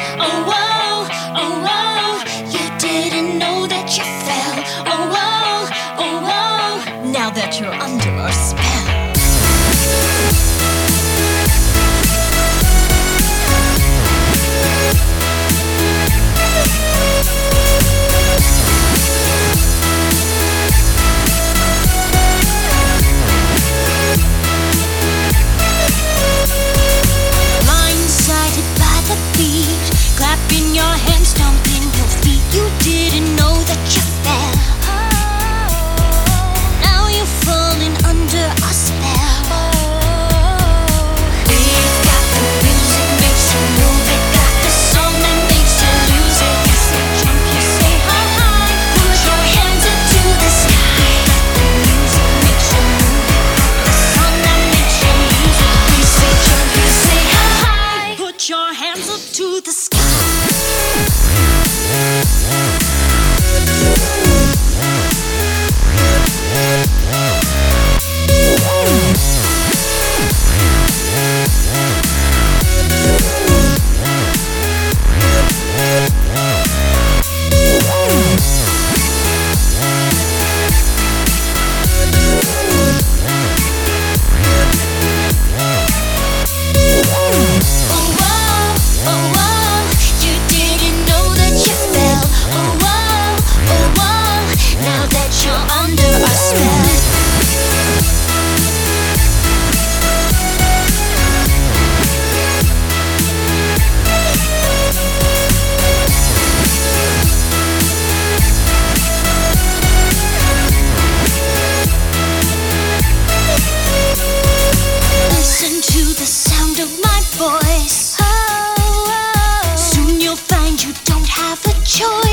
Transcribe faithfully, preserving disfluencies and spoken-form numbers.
Oh whoa, oh whoa, you didn't know that you fell. Oh whoa, oh whoa, now that you're under our spell. Clapping your hands, stomping your feet. You didn't know that you fell. Now you're falling under a spell. We've got the music, makes you move it. Got the song that makes you lose it. You say jump, you say hi hi. Put your hands up to the sky. The music makes you move it. The song that makes you lose it. You say jump, you say hi hi. Put your hands up to the sky. Voice. Oh, oh. Soon you'll find you don't have a choice.